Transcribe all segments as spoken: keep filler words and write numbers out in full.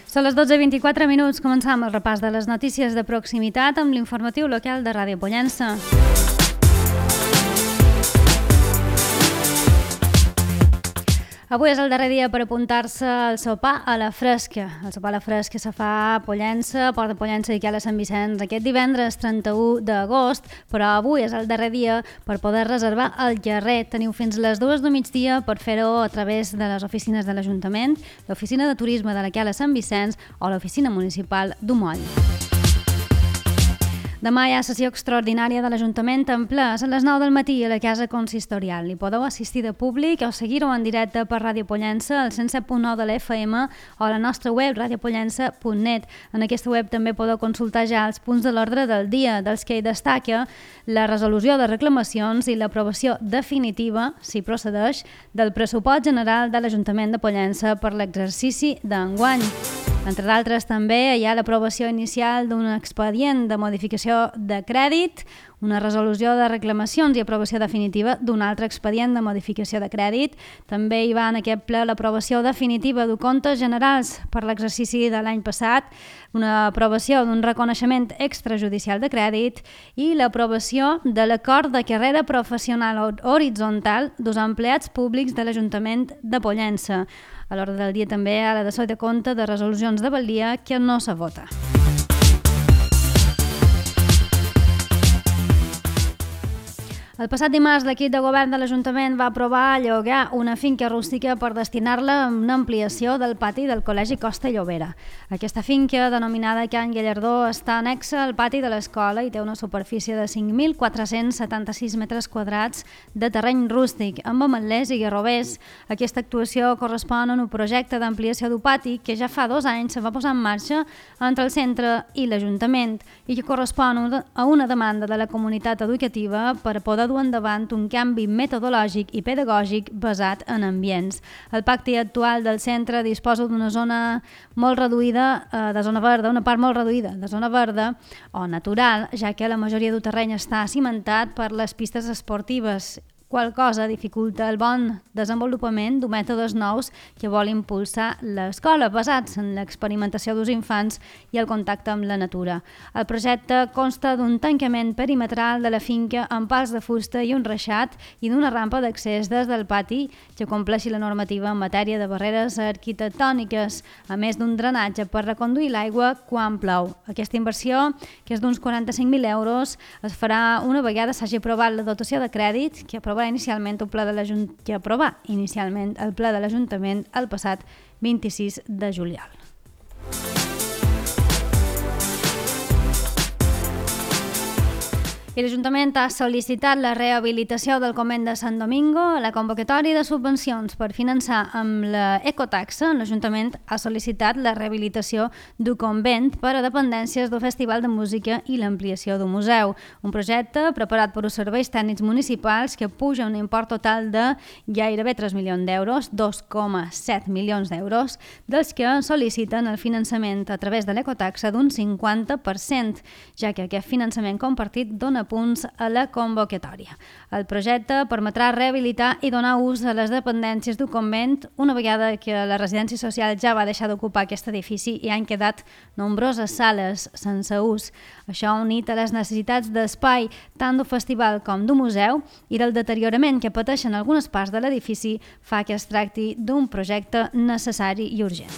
Són les dotze i vint-i-quatre minuts. Començam el repàs de les notícies de proximitat amb l'informatiu local de Ràdio Pollença. Avui és el darrer dia per apuntar-se al sopar a la fresca. El sopar a la fresca se fa a Pollença, Port de Pollença i Cala Sant Vicenç aquest divendres trenta-u d'agost, però avui és el darrer dia per poder reservar el gerret. Teniu fins les dues del migdia per fer-ho a través de les oficines de l'Ajuntament, l'oficina de turisme de la Cala Sant Vicenç o l'oficina municipal d'Umoll. Demà hi ha sessió extraordinària de l'Ajuntament en ple a les nou del matí a la Casa Consistorial. Hi podeu assistir de públic o seguir-ho en directe per Ràdio Pollença, al cent set punt nou de l'F M o a la nostra web radiopollença punt net. En aquesta web també podeu consultar ja els punts de l'ordre del dia, dels que hi destaca la resolució de reclamacions i l'aprovació definitiva, si procedeix, del pressupost general de l'Ajuntament de Pollença per l'exercici d'enguany. Entre d'altres, també hi ha l'aprovació inicial d'un expedient de modificació de crèdit, una resolució de reclamacions i aprovació definitiva d'un altre expedient de modificació de crèdit. També hi va en aquest ple l'aprovació definitiva de comptes generals per l'exercici de l'any passat, una aprovació d'un reconeixement extrajudicial de crèdit i l'aprovació de l'acord de carrera professional horitzontal dels empleats públics de l'Ajuntament de Pollença. A l'ordre del dia també hi ha la dació de compte de resolucions de valia que no se vota. El passat dimarts, l'equip de govern de l'Ajuntament va aprovar llogar una finca rústica per destinar-la a una ampliació del pati del Col·legi Costa i Llobera. Aquesta finca, denominada Can Gallardó, està anexa al pati de l'escola i té una superfície de cinc mil quatre-cents setanta-sis metres quadrats de terreny rústic, amb ametlers i garrovers. Aquesta actuació correspon a un projecte d'ampliació d'un pati que ja fa dos anys se va posar en marxa entre el centre i l'Ajuntament i que correspon a una demanda de la comunitat educativa per poder dur endavant un canvi metodològic i pedagògic basat en ambients. El pacte actual del centre disposa d'una zona molt reduïda eh, de zona verda, una part molt reduïda de zona verda o natural, ja que la majoria del terreny està cimentat per les pistes esportives, qual cosa dificulta el bon desenvolupament de mètodes nous que vol impulsar l'escola, basats en l'experimentació dels infants i el contacte amb la natura. El projecte consta d'un tancament perimetral de la finca amb pals de fusta i un reixat i d'una rampa d'accés des del pati que compleixi la normativa en matèria de barreres arquitectòniques, a més d'un drenatge per reconduir l'aigua quan plou. Aquesta inversió, que és d'uns quaranta-cinc mil euros, es farà una vegada s'hagi aprovat la dotació de crèdit que aprova inicialment el ple de l'Ajuntament que aprovà inicialment el ple de l'Ajuntament el passat vint-i-sis de juliol. I l'Ajuntament ha sol·licitat la rehabilitació del convent de Sant Domingo. La convocatòria de subvencions per finançar amb l'ecotaxa, l'Ajuntament ha sol·licitat la rehabilitació d'un convent per a dependències del Festival de Música i l'ampliació d'un museu. Un projecte preparat per els serveis tècnics municipals que puja un import total de gairebé tres milions d'euros, dos coma set milions d'euros, dels que sol·liciten el finançament a través de l'ecotaxa d'un cinquanta per cent, ja que aquest finançament compartit dona punts a la convocatòria. El projecte permetrà rehabilitar i donar ús a les dependències d'un convent una vegada que la residència social ja va deixar d'ocupar aquest edifici i han quedat nombroses sales sense ús. Això unit a les necessitats d'espai tant d'un festival com d'un museu i del deteriorament que pateixen algunes parts de l'edifici fa que es tracti d'un projecte necessari i urgent.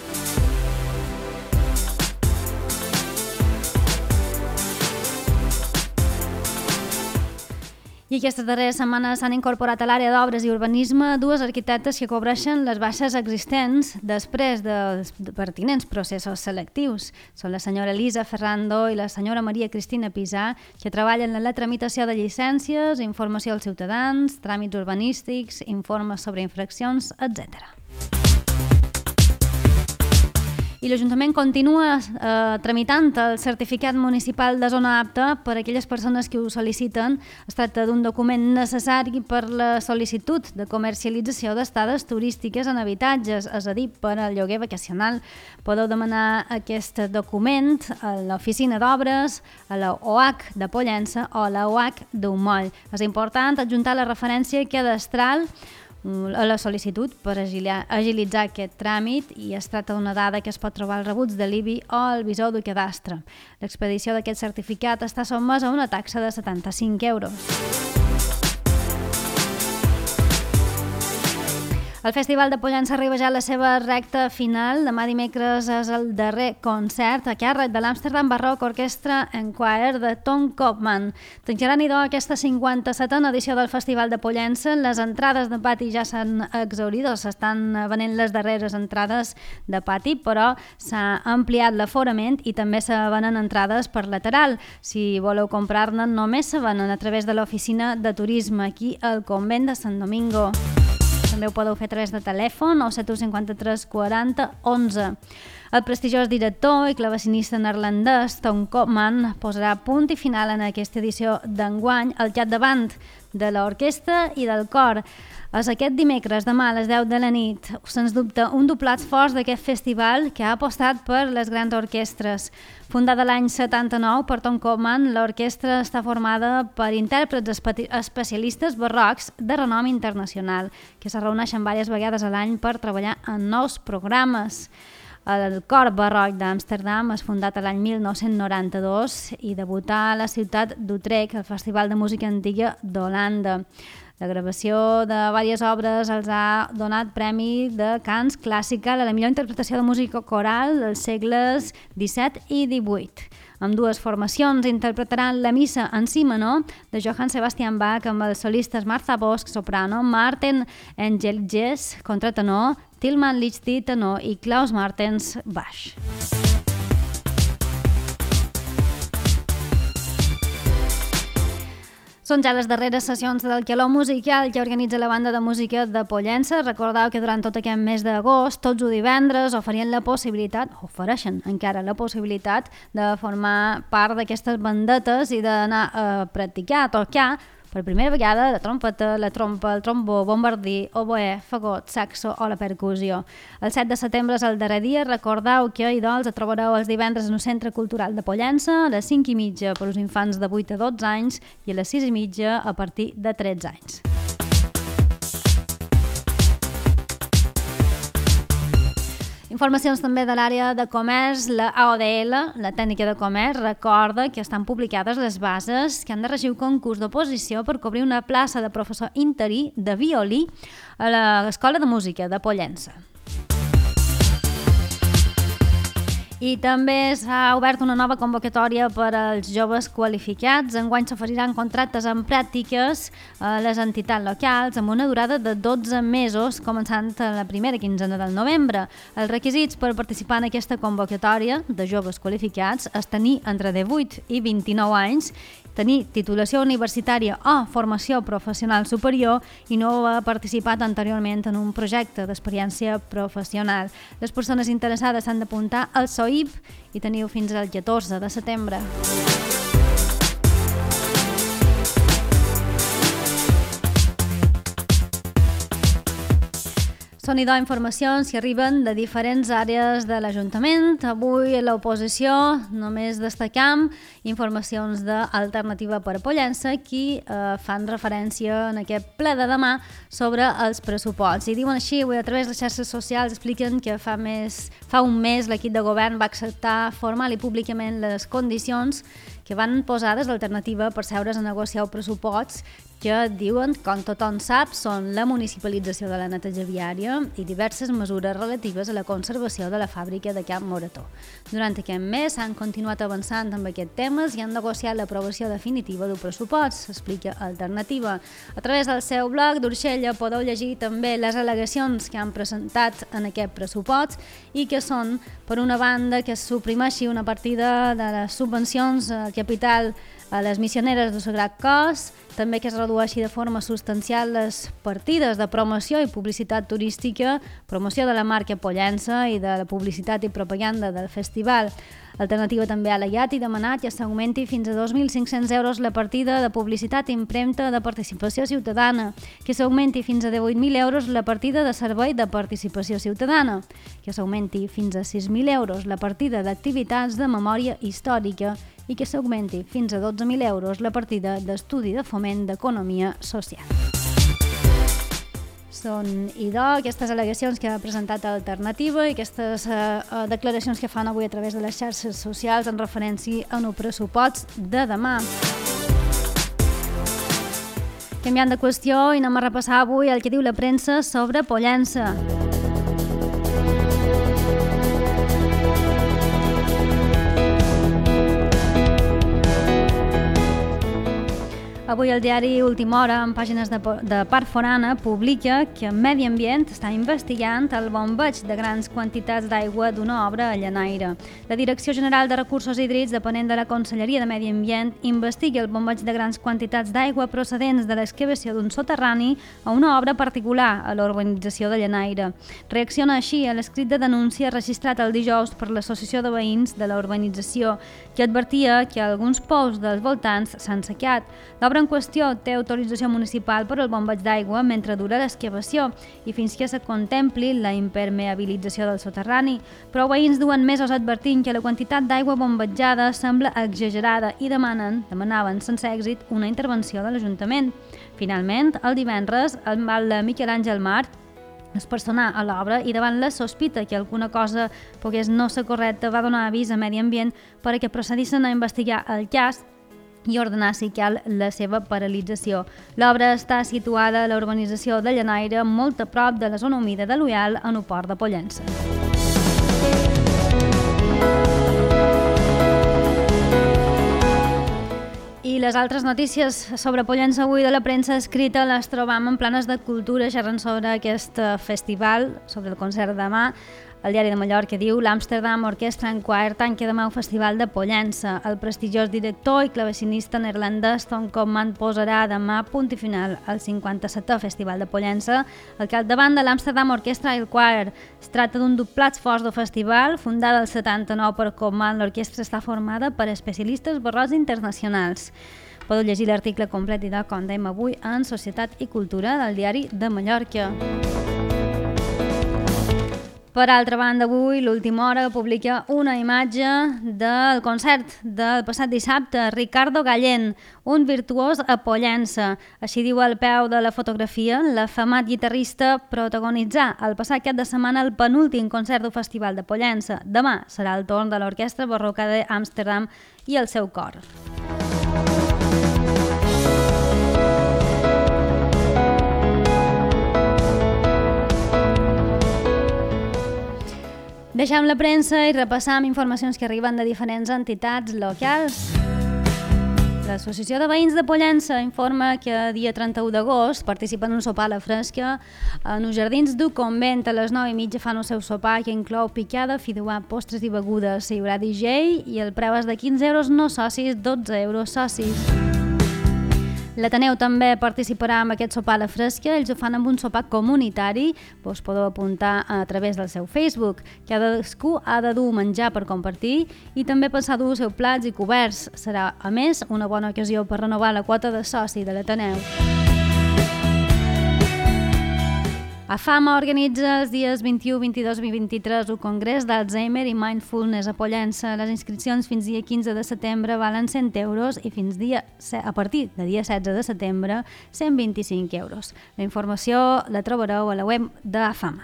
I aquestes darreres setmanes s'han incorporat a l'àrea d'obres i urbanisme dues arquitectes que cobreixen les baixes existents després dels pertinents processos selectius. Són la senyora Elisa Ferrando i la senyora Maria Cristina Pisà, que treballen en la tramitació de llicències, informació als ciutadans, tràmits urbanístics, informes sobre infraccions, etcètera. I l'Ajuntament continua eh, tramitant el certificat municipal de zona apta per a aquelles persones que ho sol·liciten. Es tracta d'un document necessari per la sol·licitud de comercialització d'estades turístiques en habitatges, és a dir, per al lloguer vacacional. Podeu demanar aquest document a l'oficina d'obres, a la O H de Pollença o a la O H d'Umoll. És important adjuntar la referència cadastral a la sol·licitud per agilitzar aquest tràmit i es tracta d'una dada que es pot trobar al rebuig de l'I B I o al visor du cadastre. L'expedició d'aquest certificat està sotmesa a una taxa de setanta-cinc euros. El Festival de Pollença arriba ja a la seva recta final. Demà dimecres és el darrer concert a càrrec de l'Amsterdam Baroque Orchestra and Choir de Tom Kopman. Tancaran idò aquesta cinquanta-setena edició del Festival de Pollença. Les entrades de pati ja s'han exhaurit, o s'estan venent les darreres entrades de pati, però s'ha ampliat l'aforament i també se venen entrades per lateral. Si voleu comprar-ne, només se venen a través de l'oficina de turisme aquí al Convent de Sant Domingo. També ho podeu fer a través de telèfon o set u cinquanta-tres quaranta onze. El prestigiós director i clavecinista neerlandès Tom Kopman posarà punt i final en aquesta edició d'enguany al capdavant de l'orquestra i del cor. És aquest dimecres, demà a les deu de la nit, sens dubte un doblat forts d'aquest festival que ha apostat per les grans orquestres. Fundada l'any setanta-nou per Tom Kopman, l'orquestra està formada per intèrprets espe- especialistes barrocs de renom internacional, que se reuneixen diverses vegades a l'any per treballar en nous programes. El Cor Barroc d'Amsterdam és fundat l'any mil nou-cents noranta-dos i debutà a la ciutat d'Utrecht, al Festival de Música Antiga d'Holanda. La gravació de diverses obres els ha donat premi de cants clàssica a la millor interpretació de música coral dels segles disset i divuit. Amb dues formacions interpretaran la missa en si menor de Johann Sebastian Bach amb els solistes Martha Bosch, soprano, Martin Engelges, contratenor, Tilman Lichty, tenor i Klaus Martens, baix. Són ja les darreres sessions del Calor Musical que organitza la banda de música de Pollença. Recordeu que durant tot aquest mes d'agost, tots els divendres, oferien la possibilitat, ofereixen encara la possibilitat de formar part d'aquestes bandetes i d'anar a practicar, a tocar per primera vegada la trompeta, la trompa, el trombó, bombardí, oboè, fagot, saxo o la percussió. El set de setembre és el darrer dia. Recordeu que a Idols el trobareu els divendres en el Centre Cultural de Pollença, a les cinc i mitja per als infants de vuit a dotze anys i a les sis i mitja a partir de tretze anys. Informacions també de l'àrea de comerç. La A O D L, la tècnica de comerç, recorda que estan publicades les bases que han de regir un concurs d'oposició per cobrir una plaça de professor interí de violí a l'Escola de Música de Pollença. I també s'ha obert una nova convocatòria per als joves qualificats. Enguany s'oferiran contractes en pràctiques a les entitats locals amb una durada de dotze mesos, començant a la primera quinzena del novembre. Els requisits per participar en aquesta convocatòria de joves qualificats és tenir entre divuit i vint-i-nou anys, tenir titulació universitària o formació professional superior i no haver participat anteriorment en un projecte d'experiència professional. Les persones interessades s'han d'apuntar al S O I P i teniu fins al catorze de setembre. Són idò informacions que arriben de diferents àrees de l'Ajuntament. Avui a l'oposició només destacam informacions d'Alternativa per Pollença qui eh, fan referència en aquest ple de demà sobre els pressuposts. I diuen així, avui a través de les xarxes socials expliquen que fa, més, fa un mes l'equip de govern va acceptar formal i públicament les condicions que van posar des d'Alternativa per seure's a negociar pressuposts que diuen, com tothom sap, són la municipalització de la neteja viària i diverses mesures relatives a la conservació de la fàbrica de Camp Morató. Durant aquest mes s'han continuat avançant amb aquests temes i han negociat l'aprovació definitiva del pressupost, s'explica Alternativa. A través del seu blog d'Urxella podeu llegir també les al·legacions que han presentat en aquest pressupost i que són, per una banda, que es suprimeixi una partida de les subvencions al capital a les missioneres del Sagrat Cos, també que es redueixi de forma substancial les partides de promoció i publicitat turística, promoció de la marca Pollença i de la publicitat i propaganda del festival. Alternativa també ha al·legat i demanat que s'augmenti fins a dos mil cinc-cents euros la partida de publicitat i impremta de participació ciutadana, que s'augmenti fins a divuit mil euros la partida de servei de participació ciutadana, que s'augmenti fins a sis mil euros la partida d'activitats de memòria històrica i que s'augmenti fins a dotze mil euros la partida d'estudi de foment d'economia social. Són idò, aquestes al·legacions que ha presentat Alternativa i aquestes eh, declaracions que fan avui a través de les xarxes socials en referència a un pressupost de demà. Canviant de qüestió i anem a repassar avui el que diu la premsa sobre Pollença. Avui el diari Última Hora, en pàgines de, de Part Forana, publica que Medi Ambient està investigant el bombeig de grans quantitats d'aigua d'una obra a Llanaire. La Direcció General de Recursos Hídrics, depenent de la Conselleria de Medi Ambient, investiga el bombeig de grans quantitats d'aigua procedents de l'excavació d'un soterrani a una obra particular a l'urbanització de Llanaire. Reacciona així a l'escrit de denúncia registrat el dijous per l'Associació de Veïns de la urbanització, que advertia que alguns pous dels voltants s'han saqueat. L'obra en qüestió té autorització municipal per al bombeig d'aigua mentre dura l'excavació i fins que se contempli la impermeabilització del soterrani, però veïns duen mesos advertint que la quantitat d'aigua bombejada sembla exagerada i demanen, demanaven sense èxit una intervenció de l'Ajuntament. Finalment, el divendres, el mal de Miquel Àngel Mart es personà a l'obra i davant la sospita que alguna cosa pogués no ser correcta va donar avís a Medi Ambient perquè procedissin a investigar el cas i ordenar si cal la seva paralització. L'obra està situada a la urbanització de Llanaire, molt a prop de la zona humida de l'Uial, en el port de Pollença. I les altres notícies sobre Pollença avui de la premsa escrita les trobam en planes de cultura, xerrant sobre aquest festival, sobre el concert demà. El diari de Mallorca diu l'Amsterdam Orchestra and Choir tanca demà el Festival de Pollença. El prestigiós director i clavecinista neerlandès Tom Koopman posarà demà punt i final al cinquanta-setè Festival de Pollença al capdavant de l'Amsterdam Orchestra and Choir. Es tracta d'un doblat fort del festival, fundada el setanta-nou per Koopman. L'orquestra està formada per especialistes barrocs internacionals. Podeu llegir l'article complet i de com dèiem avui en Societat i Cultura del diari de Mallorca. Per altra banda, avui l'Última Hora publica una imatge del concert del passat dissabte, Ricardo Gallén, un virtuós a Pollença. Així diu al peu de la fotografia l'afamat guitarrista protagonitzar el passat cap de setmana el penúltim concert del Festival de Pollença. Demà serà el torn de l'Orquestra Barroca d'Amsterdam i el seu cor. Deixem la premsa i repassam informacions que arriben de diferents entitats locals. L'Associació de Veïns de Pollença informa que dia trenta-u d'agost participa en un sopar a la fresca en els jardins d'un convent. A les nou i mitja fan el seu sopar que inclou picada, fideuà, postres i begudes. Hi haurà D J i el preu és de quinze euros no socis, dotze euros socis. L'Ateneu també participarà en aquest sopar a la fresca. Ells ho fan amb un sopar comunitari. Vos podeu apuntar a través del seu Facebook. Cadascú ha de dur menjar per compartir i també pensar dur els seus plats i coberts. Serà, a més, una bona ocasió per renovar la quota de soci de l'Ateneu. AFAMA organitza els dies vint-i-u, vint-i-dos i vint-i-tres un congrés d'Alzheimer i Mindfulness a Pollença. Les inscripcions fins dia quinze de setembre valen cent euros i fins dia, a partir de dia setze de setembre cent vint-i-cinc euros. La informació la trobareu a la web d'AFAMA.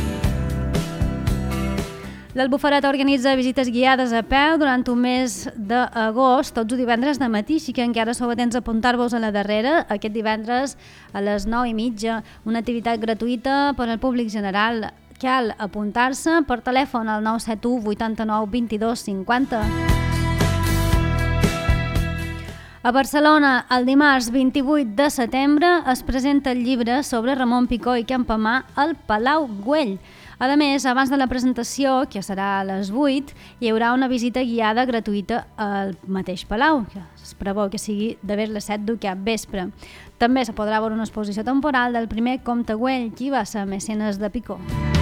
L'Albuferet organitza visites guiades a peu durant un mes d'agost, tots els divendres de matí, així que encara sou atents a apuntar-vos a la darrera, aquest divendres a les nou i mitja, una activitat gratuïta per al públic general. Cal apuntar-se per telèfon al nou set u vuitanta-nou vint-i-dos cinquanta. A Barcelona, el dimarts vint-i-vuit de setembre, es presenta el llibre sobre Ramon Picó i Campamà al Palau Güell. A més, abans de la presentació, que serà a les vuit, hi haurà una visita guiada gratuïta al mateix Palau, que es preveu que sigui de vers les set del capvespre. També se podrà veure una exposició temporal del primer comte Güell, qui va ser mecenes de Picó.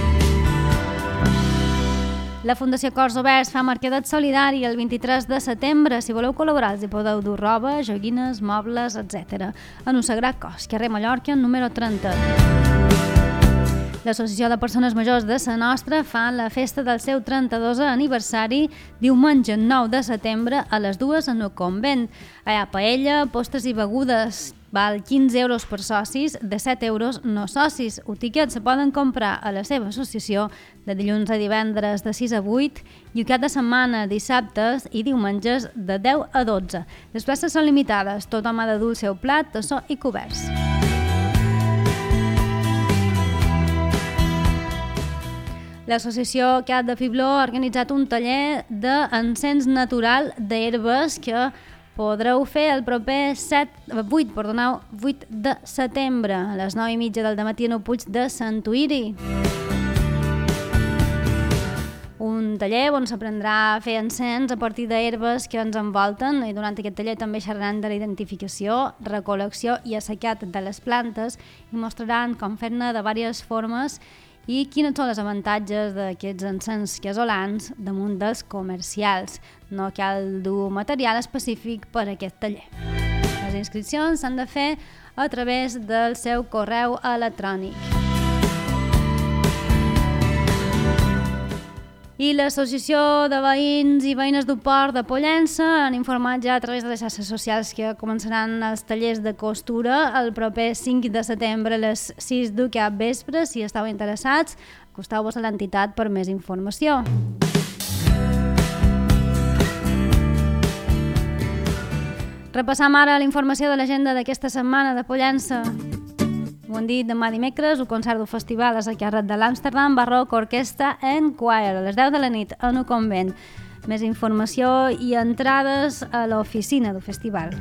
La Fundació Cors Oberts fa mercadet solidari el vint-i-tres de setembre. Si voleu col·laborar, els hi podeu dur roba, joguines, mobles, etcètera. En un sagrat cos, carrer Mallorca, número trenta. L'Associació de Persones Majors de Sa Nostra fa la festa del seu trenta-dosè aniversari diumenge nou de setembre a les dues en el convent. Hi ha paella, postres i begudes. val quinze euros per socis, de set euros no socis. Els tiquets se poden comprar a la seva associació de dilluns a divendres de sis a vuit i cada setmana dissabtes i diumenges de deu a dotze. Les places són limitades, tothom ha de dur el seu plat, tassó i coberts. L'associació Cat de Fibló ha organitzat un taller d'encens natural d'herbes que podreu fer el proper vuit, perdoneu, vuit de setembre a les nou i mitja del dematí en el Puig de Santuïri. Un taller on s'aprendrà a fer encens a partir d'herbes que ens envolten i durant aquest taller també xerraran de la identificació, recol·lecció i assecat de les plantes i mostraran com fer-ne de diverses formes i quins són els avantatges d'aquests encens casolans damunt dels comercials. No cal dur material específic per a aquest taller. Les inscripcions s'han de fer a través del seu correu electrònic. I l'Associació de Veïns i Veïnes del Port de Pollença han informat ja a través de les xarxes socials que començaran els tallers de costura el proper cinc de setembre a les sis del capvespre. Si esteu interessats, acosteu-vos a l'entitat per més informació. Repassam ara la informació de l'agenda d'aquesta setmana de Pollença. Ho han dit demà dimecres, el concert del festival és a càrrec de l'Amsterdam Baroque Orchestra and Choir a les deu de la nit en el convent. Més informació i entrades a l'oficina del festival.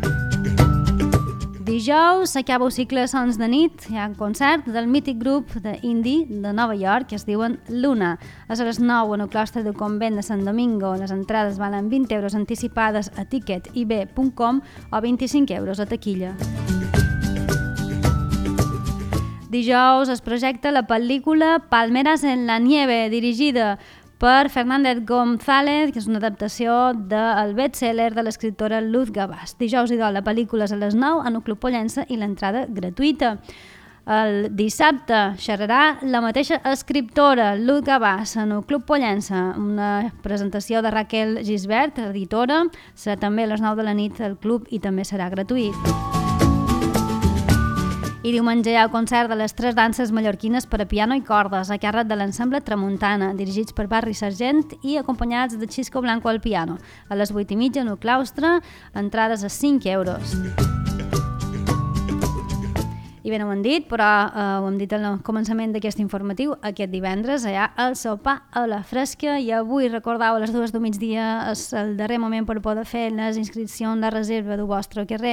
Dijous s'acaba el cicle Sons de nit. Hi ha un concert del mític grup d'indie de Nova York que es diuen Luna. És a les nou en el claustre del convent de Sant Domingo. Les entrades valen vint euros anticipades a ticket i be punt com o vint-i-cinc euros a taquilla. Dijous es projecta la pel·lícula Palmeras en la nieve, dirigida per Fernández González, que és una adaptació del best-seller de l'escriptora Luz Gabàs. Dijous i dol, la pel·lícula és a les nou en el Club Pollença i l'entrada gratuïta. El dissabte xerrarà la mateixa escriptora, Luz Gabàs, en el Club Pollença, una presentació de Raquel Gisbert, editora. Serà també a les nou de la nit al club i també serà gratuït. I diumenge hi ha el concert de les tres danses mallorquines per a piano i cordes a càrrec de l'ensemble Tramuntana, dirigits per Barri Sargent i acompanyats de Xisco Blanco al piano. A les vuit i mitja en el claustre, entrades a cinc euros. I bé, no ho hem dit, però eh, ho hem dit al començament d'aquest informatiu, aquest divendres hi ha el sopar a la fresca i avui, recordeu, a les dues del migdia és el darrer moment per poder fer les inscripcions de reserva del vostre carrer.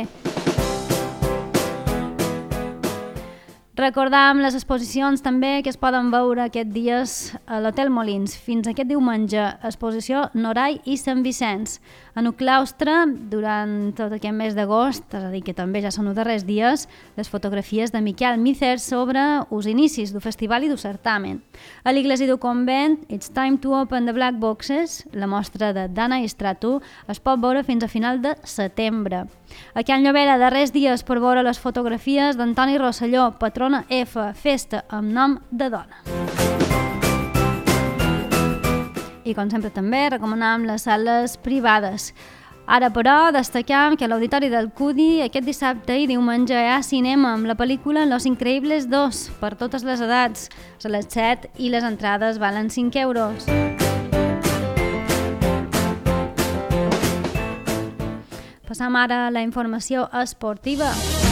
Recordam les exposicions també que es poden veure aquests dies a l'Hotel Molins. Fins aquest diumenge, exposició Norai i Sant Vicenç. En el claustre, durant tot aquest mes d'agost, és a dir, que també ja són els darrers dies, les fotografies de Miquel Mícer sobre els inicis del festival i del certamen. A l'Iglésia del Convent, It's Time to Open the Black Boxes, la mostra de Dana Istratu, es pot veure fins a final de setembre. A Can Llobera, darrers dies per veure les fotografies d'Antoni Rosselló, patrona F, festa amb nom de dona. I com sempre també recomanam les sales privades. Ara però destacam que a l'Auditori del Cudi aquest dissabte i diumenge hi ha cinema amb la pel·lícula Los Increíbles dos per totes les edats. És a les set i les entrades valen cinc euros. Passam ara a la informació esportiva.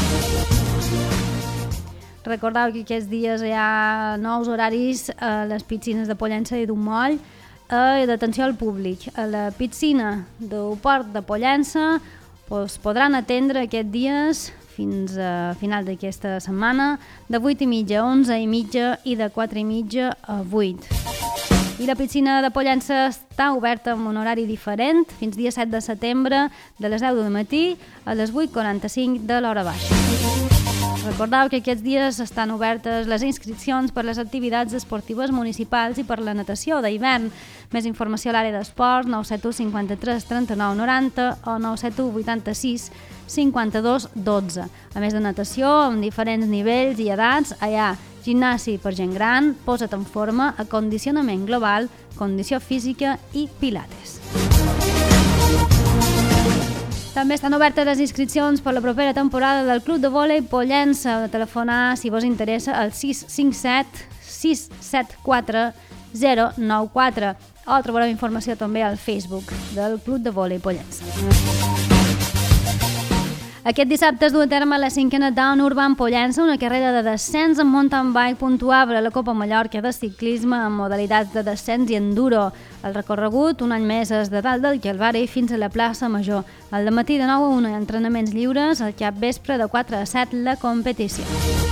Recordeu que aquests dies hi ha nous horaris a les piscines de Pollença i d'un Moll i d'atenció al públic. A la piscina del Port de Pollença pues, podran atendre aquests dies fins a final d'aquesta setmana de vuit i mitja a onze i mitja i de quatre i mitja a vuit. I la piscina de Pollença està oberta amb un horari diferent fins dia set de setembre de les deu del matí a les vuit quaranta-cinc de l'hora baixa. Recordeu que aquests dies estan obertes les inscripcions per les activitats esportives municipals i per la natació d'hivern. Més informació a l'àrea d'esport nou set u cinquanta-tres trenta-nou noranta o nou set u vuitanta-sis cinquanta-dos dotze. A més de natació, amb diferents nivells i edats, hi ha gimnàs per gent gran, posa't en forma, acondicionament global, condició física i pilates. També estan obertes les inscripcions per la propera temporada del Club de Vòlei Pollença. Heu de telefonar, si vos interessa, al sis cinc set sis set quatre zero nou quatre o trobareu informació també al Facebook del Club de Vòlei Pollença. Aquest dissabte es du a terme la cinquena Down Urban Pollença, una carrera de descens en mountain bike puntuable a la Copa Mallorca de ciclisme amb modalitats de descens i enduro. El recorregut, un any més, és de dalt del Calvari fins a la plaça Major. Al dematí de nou a una, entrenaments lliures, al capvespre de quatre a set la competició.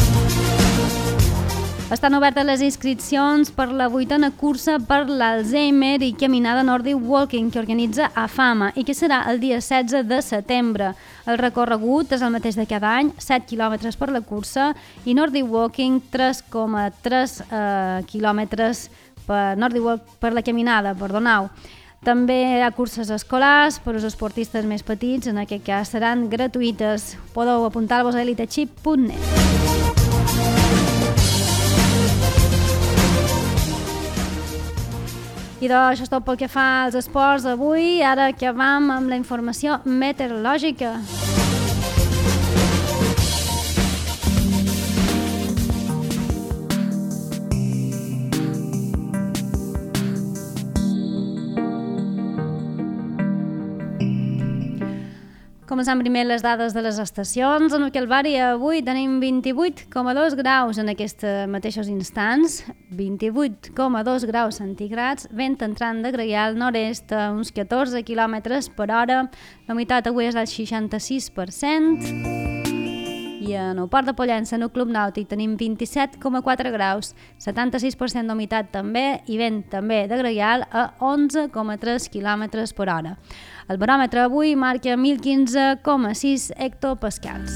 Estan obertes les inscripcions per la vuitena cursa per l'Alzheimer i caminada Nordic Walking que organitza AFAMA i que serà el dia setze de setembre. El recorregut és el mateix de cada any, set quilòmetres per la cursa i Nordic Walking tres coma tres eh, quilòmetres per, Nordic Walk per la caminada, perdoneu. També hi ha curses escolars per als esportistes més petits, en aquest cas seran gratuïtes. Podeu apuntar-vos a elitechip punt net. I doncs això és tot pel que fa als esports avui. Ara acabam amb la informació meteorològica. Començant primer les dades de les estacions. En el Calvari avui tenim vint-i-vuit coma dos graus en aquests mateixos instants, vint-i-vuit coma dos graus centígrads, vent entrant de gregal nord-est a uns catorze quilòmetres per hora, la humitat avui és del seixanta-sis per cent i en el Port de Pollença, en el Club Nàutic, tenim vint-i-set coma quatre graus, setanta-sis per cent d'humitat també i vent també de gregal a onze coma tres quilòmetres per hora. El baròmetre avui marca mil quinze coma sis hectopascals.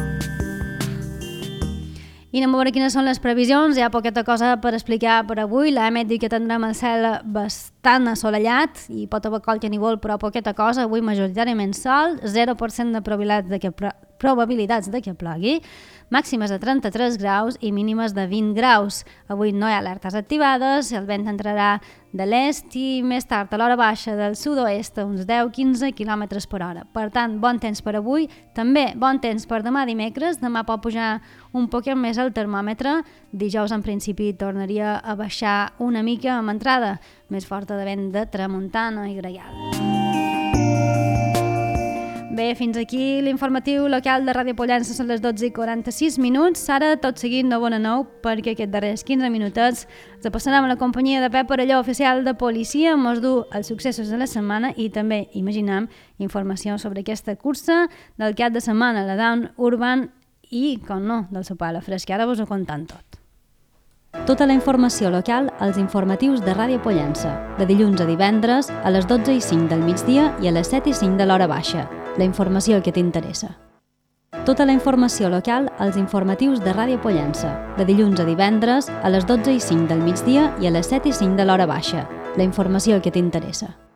I anem a veure quines són les previsions. Hi ha poqueta cosa per explicar per avui. L'A M E T diu que tindrem el cel bastant assolellat i pot haver qualque núvol, però poqueta cosa. Avui majoritàriament sol, zero per cent de probabilitats de que, probabilitats de que plogui, màximes de trenta-tres graus i mínimes de vint graus. Avui no hi ha alertes activades, el vent entrarà de l'est i més tard a l'hora baixa del sud-oest a uns deu a quinze quilòmetres per hora. Per tant, bon temps per avui, també bon temps per demà dimecres. Demà pot pujar un poquet més el termòmetre. Dijous en principi tornaria a baixar una mica amb entrada més forta de vent de tramuntana i gregal. Bé, fins aquí l'informatiu local de Ràdio Pollença, són les dotze i quaranta-sis minuts. Ara, tot seguint, no bona nou, perquè aquests darrers quinze minutets ens passarem a la companyia de Pep Parelló, oficial de policia, mos du els successos de la setmana i també, imaginem, informació sobre aquesta cursa del cap de setmana, la Down Urban i, com no, del sopar a la fresca. Ara vos ho contant tot. Tota la informació local als informatius de Ràdio Pollença, de dilluns a divendres a les dotze i cinc del migdia i a les set i cinc de l'hora baixa. La informació que t'interessa. Tota la informació local als informatius de Ràdio Pollença, de dilluns a divendres a les dotze i cinc del migdia i a les set i cinc de l'hora baixa. La informació que t'interessa.